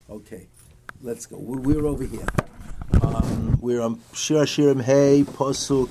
Okay, let's go. We're over here. We're on Shir Hashirim Hey Posuk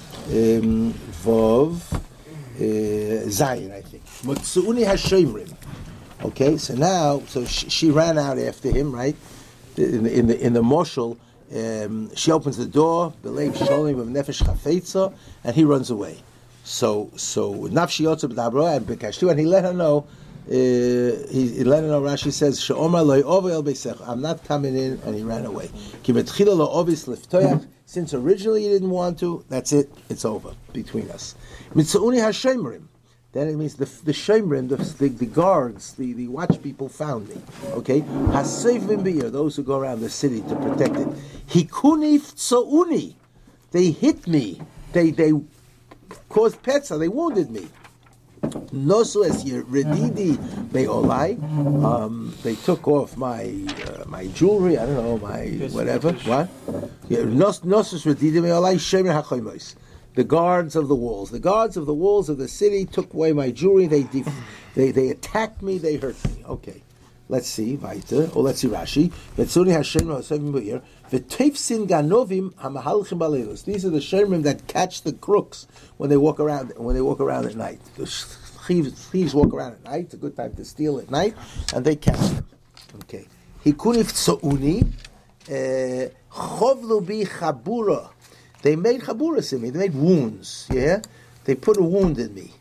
Vov Zayin, I think. Motsu'uni Hashemrim. Okay, so now, she ran out after him, right? In the moshul, she opens the door, Belev Sholim of Nefesh Chafetza, and he runs away. So Nafshi Yotze B'Dabro and Bekashtu, and he let her know. He let her know. Rashi says, "She'omar loy over el beisech." I'm not coming in, and he ran away. Ki betchila lo ovis liftoyach. Since originally he didn't want to, that's it. It's over between us. Mitzauni hashemrim. Then it means the shemrim, the guards, the watch people found me. Okay, hasevim beir, those who go around the city to protect it. Hikunif tzouni. They hit me. They caused petza. They wounded me. Nosu es redidi beolai. They took off my jewelry. I don't know, my whatever. What? Nosus redidi beolai shemer hachoymos. The guards of the walls. The guards of the walls of the city took away my jewelry. They attacked me. They hurt me. Okay. Let's see. Weiter. Or let's see Rashi. Vetzuni Hashem ha'asavim b'ir. V'teifsin ganovim ha'mahalchim b'leilos. These are the shemrim that catch the crooks when they walk around at night. The thieves walk around at night. It's a good time to steal at night, and they catch them. Okay. Hikunif tzouni chovlu bi chabura. They made chaburas in me. They made wounds. Yeah, they put a wound in me.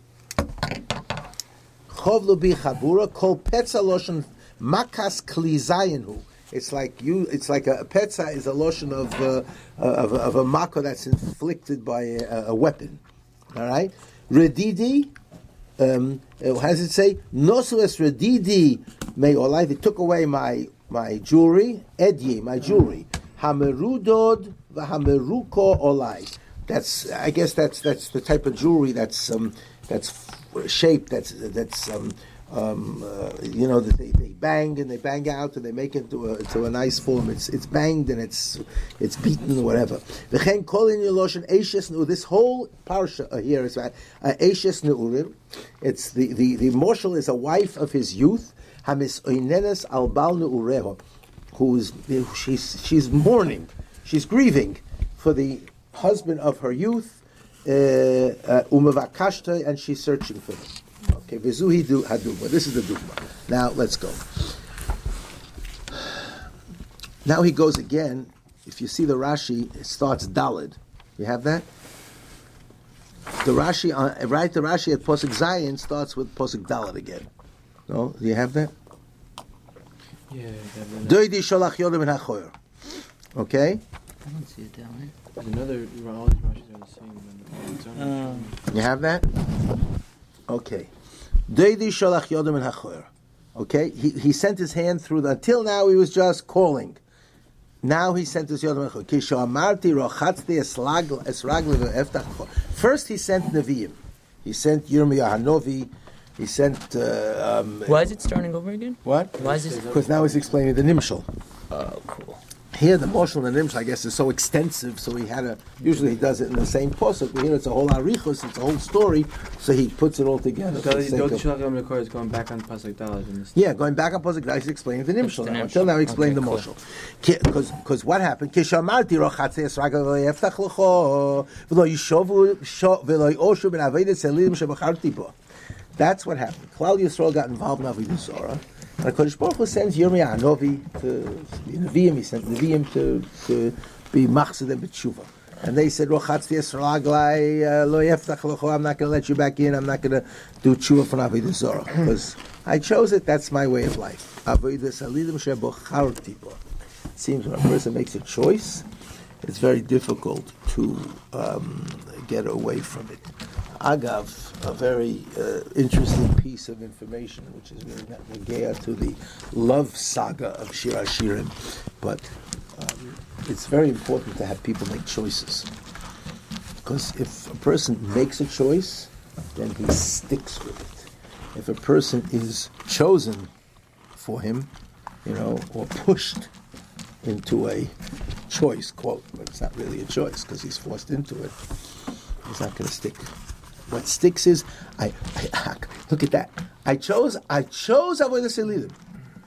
Chovlu bi chabura kol petza loshon makas klizayinu. It's like a petza is a lotion of a mako that's inflicted by a weapon. All right, redidi. How does it say? Nosu es redidi me'olai. They took away my jewelry. Edye, my jewelry. Hamerudod v'hameruko olai. I guess that's the type of jewelry that's shaped. That's that they bang and they bang out and they make it into a nice form. It's banged and it's beaten or whatever. V'chen kol in yoloshen eishes nu. This whole parsha here is eishes neurim. It's the moshel is a wife of his youth. Hamis oinenes al bal neureho. She's mourning. She's grieving for the husband of her youth. Umavakashta, and she's searching for him. Okay, Vizuhi Haduma. This is the Duma. Now let's go. Now he goes again. If you see the Rashi, it starts Dalid. You have that? The Rashi, right? The Rashi at Posuk Zayin starts with Posuk Dalid again. No, do you have that? Yeah. Doidi Sholach Yodem and Hachoyer. Okay. I don't see it down there. There's another. All these Rashis are the same. You have that? Okay. Doidi Sholach Yodem and Hachoyer. Okay. He sent his hand through until now he was just calling. Now he sent his Yodem and Hachoyer. First he sent Nevi'im. He sent Yirmiyah Hanovi. He sent. Why is it starting over again? What? Why is it? Because now he's explaining the Nimshal. Oh, cool. Here, the Moshel and the Nimshal, I guess, is so extensive, so he had to. Usually, he does it in the same posuk. But here, it's a whole arichos, it's a whole story, so he puts it all together. Is going back on Pasuk Daled. Yeah, going back on posuk, he's explaining the Nimshal. Until now, he explained the Moshel. Because what happened? Kishamarti rochatze esraga v'yeftach l'cho v'lo yishovu v'lo yoshu ben avedet selim shebacharti bo. That's what happened. Klal Yisrael got involved in Avodah Zarah. And HaKadosh Baruch Hu sends Yirmiyah Hanovi to be Nevi'im. He sent Nevi'im to be Machzedem B'tshuva. And they said, Rochatzti Esraglai lo yeftach l'cho. I'm not going to let you back in. I'm not going to do tshuva from Avodah Zarah. Because I chose it. That's my way of life. Avodah Salidim shebocharti bo. It seems when a person makes a choice, it's very difficult to get away from it. Agav, a very interesting piece of information, which is really not negea to the love saga of Shir Hashirim, but it's very important to have people make choices. Because if a person makes a choice, then he sticks with it. If a person is chosen for him, or pushed into a choice, quote, but it's not really a choice because he's forced into it, he's not going to stick. What sticks is, I look at that. I chose Avodah Salidim.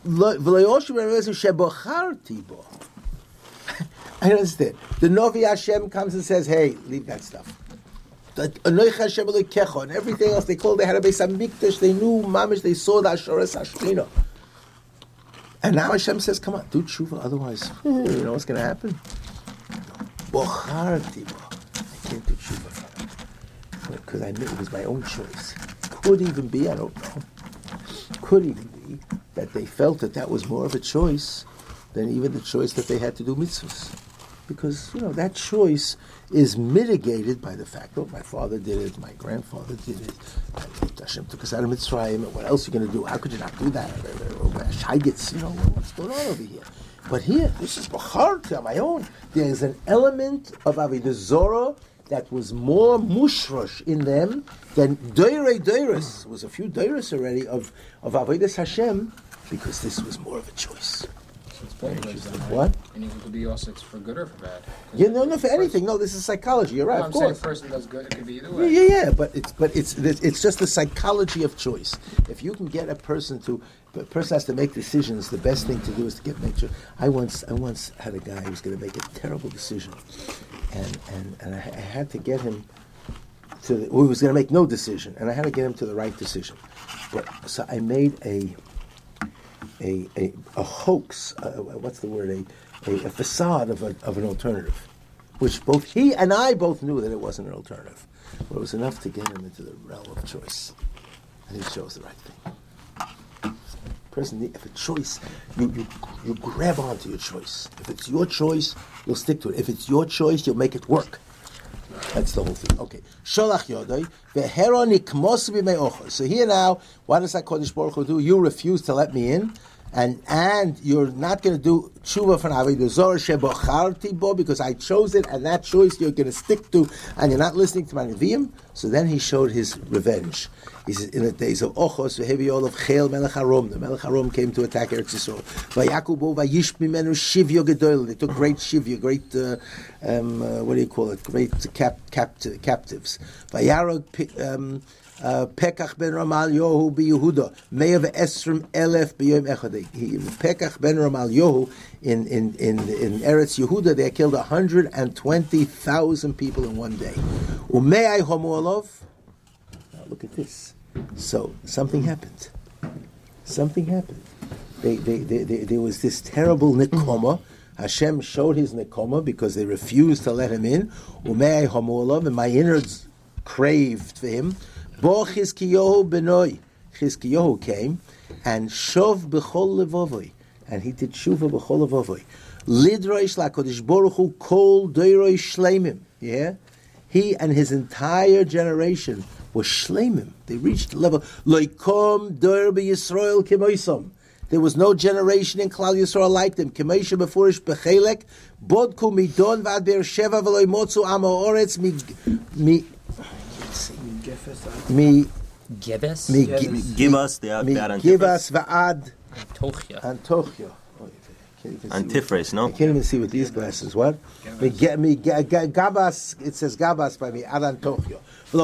I understand. The Novi Hashem comes and says, hey, leave that stuff. And everything else, they called, they had a Beis HaMikdash, they knew Mamish, they saw the Asheres Hashchina. And now Hashem says, come on, do tshuva, otherwise, you know what's going to happen? Bocharti bo. I can't do tshuva for him. Because I knew it was my own choice. Could even be, I don't know. Could even be that they felt that was more of a choice than even the choice that they had to do mitzvahs. Because, that choice is mitigated by the fact, my father did it, my grandfather did it, Hashem took us out of Mitzrayim, and what else are you going to do? How could you not do that? Shaygitz, what's going on over here? But here, this is Bacharti on my own. There is an element of Avodah Zorah that was more mushrosh in them than Doirei Doiris. There was a few Doiris already of Avodas Hashem, because this was more of a choice. It's both ways then, right? What? And it could be also it's for good or for bad. Yeah, no, for anything. No, this is psychology. You're right. No, of I'm saying course. a person does good. It could be either way. Yeah. But it's just the psychology of choice. If you can get a person has to make decisions. The best thing to do is to make sure. I once had a guy who was going to make a terrible decision, and I had to get him to. Who was going to make no decision, and I had to get him to the right decision. So I made a hoax, what's the word, a facade of an alternative, which both he and I both knew that it wasn't an alternative, but it was enough to get him into the realm of choice, and he chose the right thing. If a choice, you grab onto your choice. If it's your choice, you'll stick to it. If it's your choice, you'll make it work. That's the whole thing. Okay. Sholach yodai ve'hero nikmos b'mei ochos. So here now, what does HaKadosh Baruch Hu do? You refuse to let me in, and you're not going to do tshuva for Avodah Zorah shebocharti bo, because I chose it, and that choice you're going to stick to, and you're not listening to my Nevi'im. So then he showed his revenge. He says, in the days of Ochos, v'hevi of Chel Melech HaRom, the Melech HaRom came to attack Eretz Yisrael. Vayaku bo vayish mimenu shivyo gedol. They took great shivyo, great, great captives. Vayarog Pekach ben Ramal Yohu b'Yehuda, 120,000 b'yom echad. Pekach ben Ramal Yohu in Eretz Yehuda, they killed 120,000 people in one day. Ume'ai homu olav. Now look at this. So something happened. There was this terrible nikoma. Hashem showed his nikoma because they refused to let him in. Ume'ai homu olav, and my innards craved for him. Bo Chizkiyahu benoi. Chizkiyahu came and shov b'chol levovoi, and he did shuva b'chol levovoi. Lidroish laKadosh Baruch Hu kol doiroi shleimim. Yeah, he and his entire generation were shleimim. They reached the level loikom doir b'Yisrael kemoisom. There was no generation in Klal Yisrael like them. Kemoisha befurish bechelek bodku midon v'ad Beersheva v'loy motzu am ha'oretz mi. Givas va'ad Antochia. Antifresh, no? I can't even see with these glasses. What? Gabas. It says Gabas by me. Ad Antochia.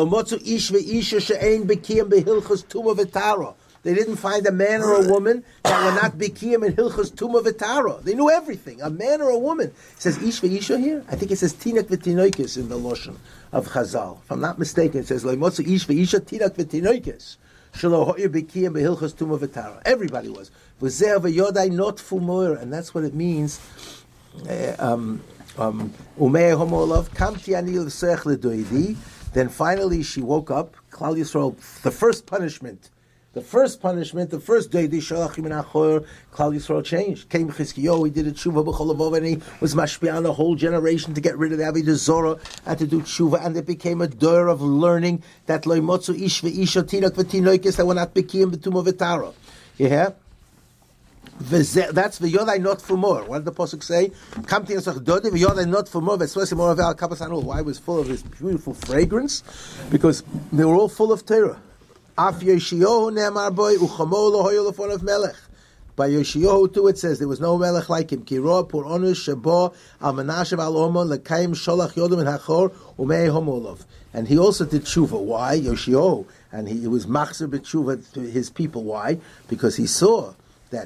They didn't find a man or a woman that were not bikiyim in Hilchos Tumah V'Tara. They knew everything. A man or a woman. It says Ish ve'isha here. I think it says Tinak v'Tinoikis in the Lashon of Chazal. If I'm not mistaken, it says Loimotzu Ish ve'isha Tinak v'Tinoikis. Shelo ho'ir bikiyim b'Hilchos Tumah V'Tara. Everybody was. V'zeh v'yodai not fumor, and that's what it means. Umei homolav kamti ani l'sech l'doidi. Then finally she woke up. Klal Yisrael. The first punishment, the first day the Shalachim and Achor, Klal Yisrael changed. Came Chizkiyahu, he did a tshuva b'chol levov, and he was mashpia on the whole generation to get rid of the Avodah Zorah and to do tshuva, and it became a door of learning that lo yimotzu ish ve'isha tinak v'tinoikis that were not b'kiyim b'tumah v'tara. Yeah. That's v'yodai not for more. What did the pasuk say? Come to Yisach Dodi v'yodai not for more. V'esvesi more aval kapasanul. Why it was full of this beautiful fragrance? Because they were all full of Torah. Af Yoshiyahu ne'amar boy uchamo lo hoyo lefonav melech. By Yoshiyahu too it says there was no melech like him. Kiro pur onus shebo al menashev al omon lekaim sholach yodom in hachor umei homolov. And he also did tshuva. Why? Yoshiyahu. And he was machzer b'tshuva to his people. Why? Because he saw that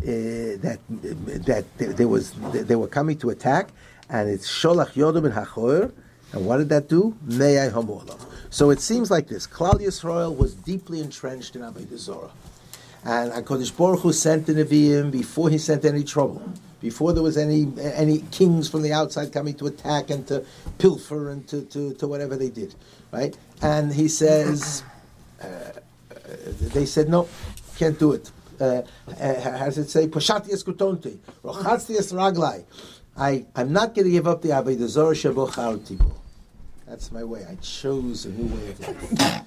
they were coming to attack, and it's Sholach Yodom and Hachoer. And what did that do? Me'ai Hamolav. So it seems like this. Klal Yisrael was deeply entrenched in Avodah Zorah. And HaKadosh Baruch Hu sent the Nevi'im before he sent any trouble. Before there was any kings from the outside coming to attack and to pilfer and to whatever they did. Right? And he says, they said, no, can't do it. How does it say? Poshati eskutonti, rochatzti es raglai. I'm not going to give up the Avodah Zorah shebo charti bo. That's my way. I chose a new way of life.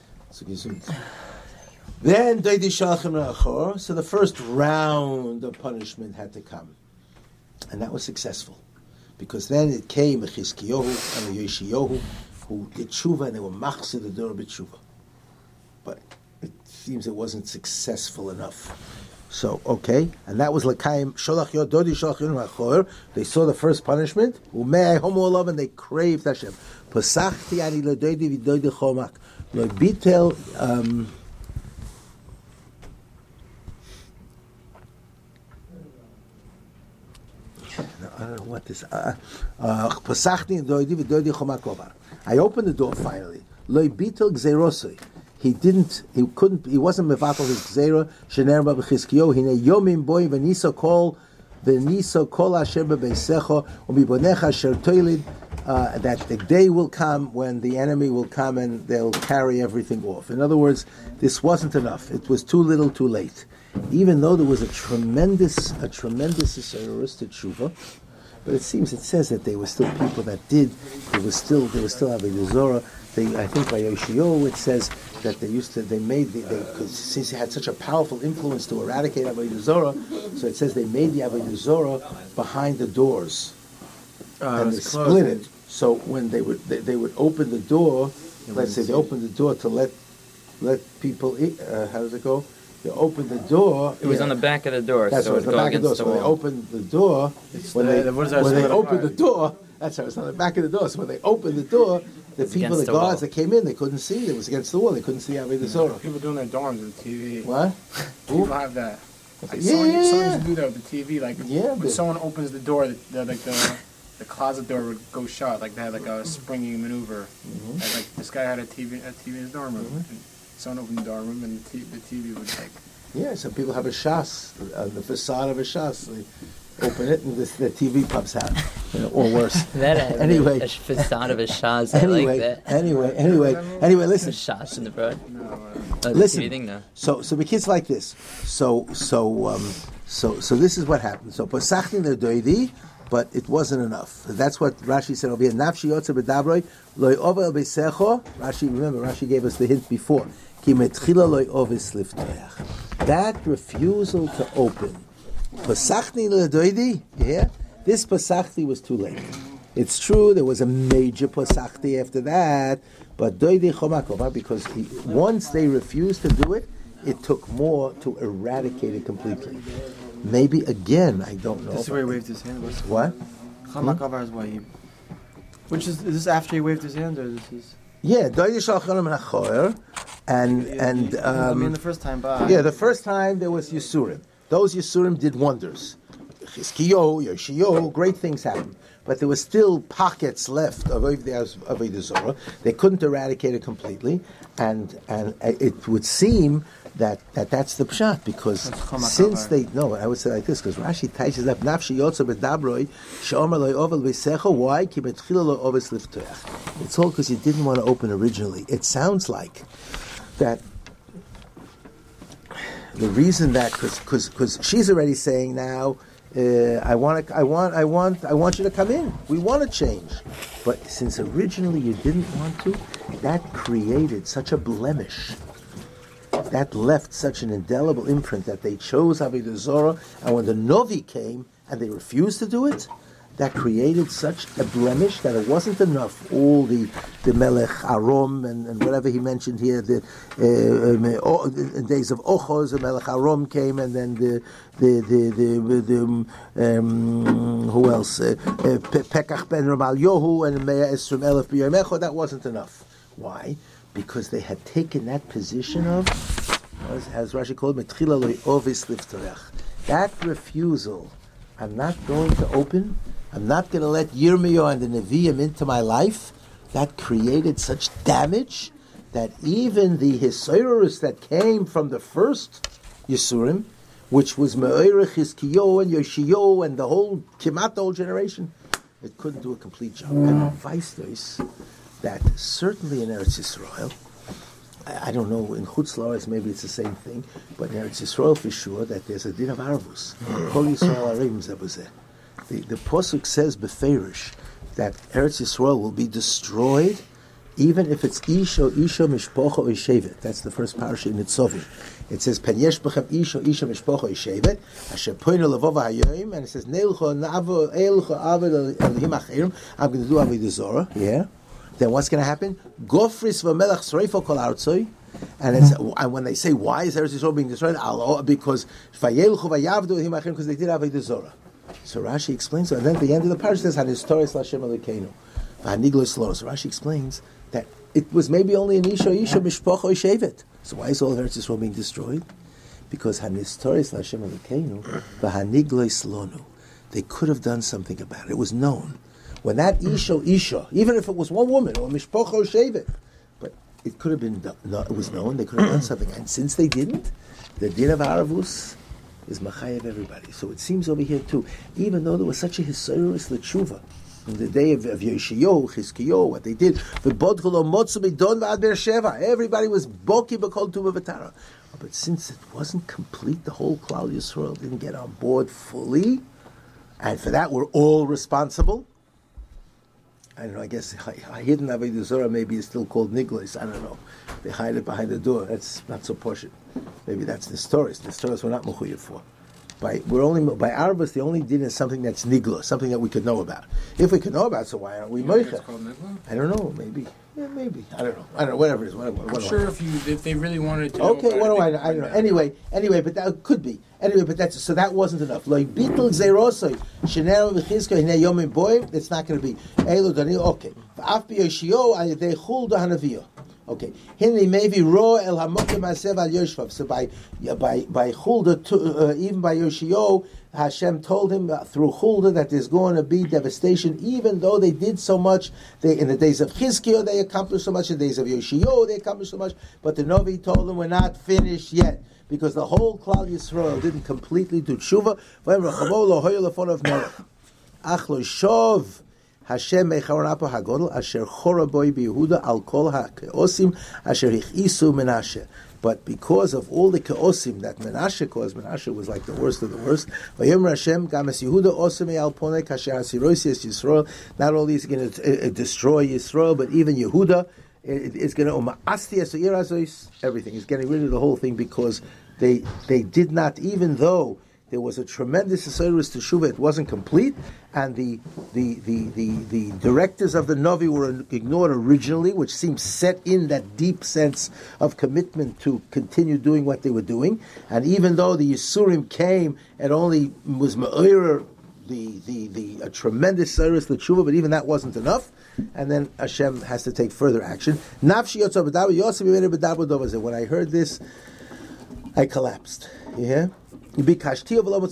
Then Doidi Shalchem Rachor. So the first round of punishment had to come, and that was successful, because then it came Chizkiyahu and Yeshayahu, who did tshuva, and they were machzir the door b'tshuva. But it seems it wasn't successful enough. So, okay, and that was L'kaim Sholach Yod Dodi Sholach Yod Rachor. They saw the first punishment, Umei Homo Olav, and they craved Hashem. Pasachti ani L'doidi v'doidi chomak. L'bitel, I don't know what this. Pasachti L'doidi v'doidi chomak ovar. I opened the door finally. L'bitel gzerosoi. He wasn't mevatel his gzera. Shener ba b'chizkiyo. Hine yomim boy v'niso kol asher b'beisecho u'mibonecha asher toilid. That the day will come when the enemy will come and they'll carry everything off. In other words, this wasn't enough. It was too little, too late. Even though there was a tremendous Yisroelis to tshuva, but it says that there were still people that did. There was still Avodah Zorah. I think by Yoshiyo it says that because since he had such a powerful influence to eradicate Avodah Zorah, so it says they made the Avodah Zorah behind the doors, and they split it. So when they would open the door, let's say they opened the door to let people eat. How does it go? They opened the door. It was on the back of the door. That's right, the back of the door. So when they opened the door, when they opened the door, that's right, it's on the back of the door. So when they opened the door, the people, the guards that came in, they couldn't see. It was against the wall. They couldn't see Avodah Zorah. People doing their dorms with the TV. What? People have that. Someone used to do that with the TV. Like when someone opens the door, the closet door would go shut. Like they had like a springy maneuver. Mm-hmm. Like this guy had a TV in his dorm room. Mm-hmm. And someone opened the dorm room, and the TV would like. Yeah, some people have a shas, the facade of a shas. They open it, and the TV pops out, or worse. Anyway, a facade of a shas. Anyway, like that. Anyway, listen. A shas in the broad. Listen. So kids like this. So this is what happened. So pasachtin ledoidi, but it wasn't enough. That's what Rashi said over here. Nafshi yotze bedabroi loy over beisecho. Rashi gave us the hint before. Ki metchila loy ovis liftoyach. That refusal to open. Pasachni ledoidi. Yeah, this pasachti was too late. It's true there was a major pasachti after that, but doidi chomakova, because once they refused to do it, it took more to eradicate it completely. Maybe again, I don't know. This is where he waved his hand. What? Chomakova is why he. Which is this after he waved his hand, or this is? Yeah, doidi shalchanim hachoyer, and I mean the first time by. Yeah, the first time there was Yisurim. Those Yisurim did wonders. Chizkiyo, Yoshiyo, great things happened. But there were still pockets left of Avodah Zorah. They couldn't eradicate it completely, and it would seem that's the pshat, because since I would say like this, because Rashi teaches up nafshi yotza bedabroi she'omer lo ovel v'secho. Why? Ki betchila lo oves liftoach. It's all because you didn't want to open originally. It sounds like that. The reason that because she's already saying now. I want you to come in. We want to change. But since originally you didn't want to, that created such a blemish. That left such an indelible imprint that they chose Avodah Zorah, and when the Novi came and they refused to do it, that created such a blemish that it wasn't enough. All the Melech Arom and whatever he mentioned here, the days of Ochos, the Melech Arom came, and then who else? Pekach ben Ramal Yohu and Mea Esrim Elef B'Yomecho. That wasn't enough. Why? Because they had taken that position of, as Rashi called it, Metchila Lo Ovis Liftorech. That refusal, I'm not going to open, I'm not going to let Yirmiyahu and the Nevi'im into my life, that created such damage that even the Hisayrus that came from the first Yisurim, which was Me'erich, Hiskiyo, and Yoshiyo, and the whole, Kimat, the whole generation, it couldn't do a complete job. And vice versa, that certainly in Eretz Yisrael, I don't know, in Chutz La'aretz maybe it's the same thing, but in Eretz Yisrael for sure, that there's a din of Arvus. Kol Yisrael Arim Zebuzeh. The Pasuk says, Beferish, that Eretz Yisrael will be destroyed even if it's Isha Mishpocha or Shevet. That's the first parasha in Nitzavim. It says, Pen yesh bechem Isha Mishpocha or Shevet, Asher poinu levova hayoyim, and it says, Neilcho navo eilcho aved elihim achirim, I'm going to do Avodah Zorah, yeah. Then what's going to happen? Gofris v'melech sreifo kol artzoi, and when they say, why is Eretz Yisrael being destroyed? Because vayelchu vayavdu elihim achirim, because they did Avodah Zorah. So Rashi explains, and then at the end of the parasha says, Hanistoris Lashem Elokeinu, v'haniglos lo. So Rashi explains that it was maybe only an Isha Mishpocha or Shevet. So why is all of Eretz Yisrael being destroyed? Because Hanistoris Lashem Elokeinu, v'haniglos lonu. They could have done something about it. It was known. When that Isha, even if it was one woman or Mishpocha or Shevet, but it could have been, it was known, they could have done something. And since they didn't, the din of Aravus is Machayev everybody. So it seems over here too, even though there was such a Hisayrus L'tshuva, in the day of Yoshiyo, Chizkiyo, what they did, everybody was Boki B'kol Tuva V'tara. But since it wasn't complete, the whole Klal Yisrael didn't get on board fully, and for that we're all responsible. I don't know, I guess hidden Avodah Zorah maybe is still called Niglos, I don't know. They hide it behind the door, that's not so posh. Maybe that's the stories. The stories we're not mechuyev for. By Arabas, the only din is something that's Niglos, something that we could know about. If we could know about, so why aren't we Moicha? I don't know, maybe. Yeah, maybe. I don't know, whatever it is. I'm sure if they really wanted to okay, know what do I know? I don't know. Anyway, but that could be. Anyway, but that wasn't enough. Like Bittul Zeirosoi, Shenero V'chizko Hinei Yomim Boy, it's not going to be Elo Daniel. Okay. V'af B'Yoshio Ayadei Chul Dahanaviyah. Okay. Hinei maybe Ro El Hamokim Asev Al Yoshvav. So by Chulda, even by Yoshio, Hashem told him through Chulda that there's going to be devastation, even though they did so much. In the days of Chizkiyo, they accomplished so much. In the days of Yoshio, they accomplished so much. But the Novi told them, we're not finished yet, because the whole Klal Yisrael didn't completely do tshuva. Hashem mecharapo hagodol asher choraboy biYehuda al kol hakeosim asher hichisu Menashe. But because of all the keosim that Menashe caused, Menashe was like the worst of the worst. Vayomer Hashem games Yehuda osim al ponei kasher hasirois Yisrael. Not only is he going to destroy Yisrael, but even Yehuda is going to everything. He's getting rid of the whole thing because they did not, even though there was a tremendous Yisraelis Teshuvah, it wasn't complete, and the directors of the Novi were ignored originally, which seems set in that deep sense of commitment to continue doing what they were doing. And even though the Yisurim came, it only was Me'ir, a tremendous Yisraelis Teshuvah, but even that wasn't enough. And then Hashem has to take further action. When I heard this, I collapsed. Yeah? What do you mean?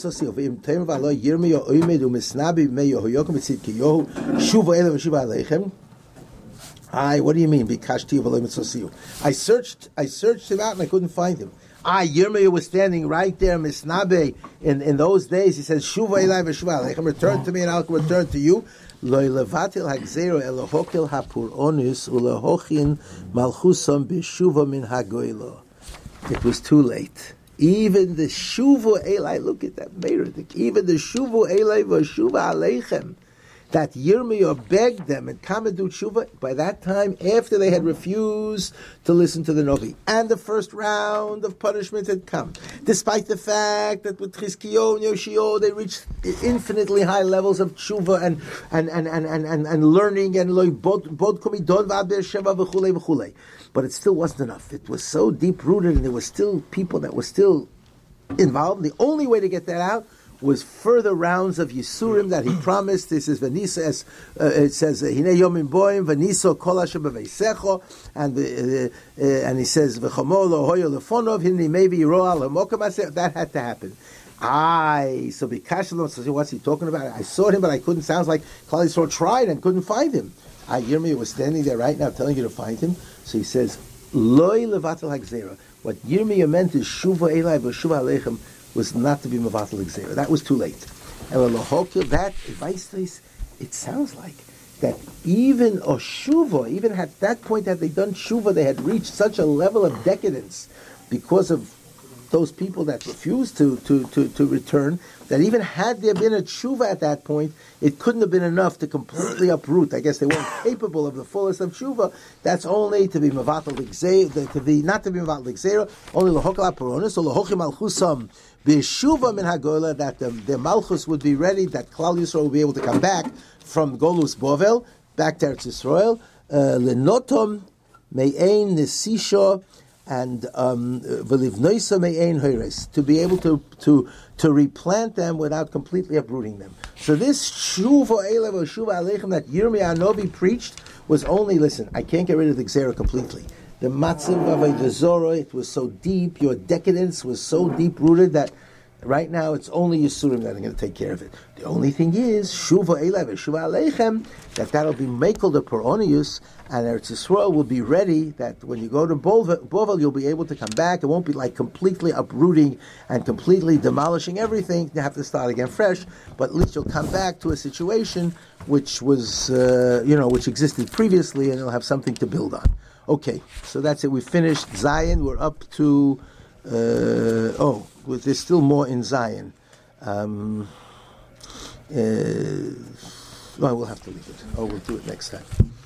I searched him out and I couldn't find him. Yirmiyah was standing right there, Misnabe, in those days. He says, Shuva elai v'shuva aleichem, return to me and I'll return to you. Lo levatil hagzero elohokil hapuronis ulehochin malchusam b'shuva min hagoylo. It was too late. Even the Shuvu Elai, look at that Meiridik, even the Shuvu Elai v'shuva aleichem, that Yirmiyah begged them and Kamadu Tshuva, by that time, after they had refused to listen to the Novi, and the first round of punishment had come, despite the fact that with Chizkiyo and Yoshio, they reached infinitely high levels of Tshuva and learning, and bod komidon v'ad be'ersheva v'chulei v'chulei. But it still wasn't enough. It was so deep-rooted, and there were still people that were still involved. The only way to get that out was further rounds of Yisurim that he promised. This is Vanisa, it says, Hinei Yomim Boim, Vaniso Kol Asher B'Veisecho, and he says, V'chomo Lo Hoyo Lefonov, Hinei Mevi Yiro Al HaMokem Aseh. That had to happen. So Bikashalom, so what's he talking about? I saw him, but I couldn't. Sounds like Klal Yisrael tried and couldn't find him. Yirmiyah was standing there right now telling you to find him. So he says, Loi levatel hagzera. What Yirmiyah meant is Shuva Elai v'Shuva Aleichem was not to be mevatel hagzera. That was too late. And that advice, it sounds like that even Oshuva, even at that point that they done Shuva, they had reached such a level of decadence because of those people that refused to return, that even had there been a tshuva at that point, it couldn't have been enough to completely uproot. I guess they weren't capable of the fullest of tshuva. That's only to be mevatel l'gzeira, to be not to be mevatel l'gzeira, only l'hokal ha'peronis, or l'hochim malchusam b'shuva min hagola, that the malchus would be ready, that Klal Yisrael would be able to come back from Golus Bovel, back to Eretz Yisrael, l'notom me'ein nesisha, and v'livnoisa me'ein hoires, to be able to replant them without completely uprooting them. So this shuva elev or shuva aleichem that Yirmiyah Novi preached was only, listen, I can't get rid of the gzera completely. The matzav avodah zorah, it was so deep, your decadence was so deep rooted that right now it's only Yisurim that are going to take care of it. The only thing is shuva elev or shuva aleichem, that'll be mekel the poronius, and Eretz Yisrael will be ready, that when you go to Bovel, you'll be able to come back. It won't be like completely uprooting and completely demolishing everything. You have to start again fresh, but at least you'll come back to a situation which was, which existed previously, and you'll have something to build on. Okay, so that's it. We finished Zion. We're up to, there's still more in Zion. We'll have to leave it. We'll do it next time.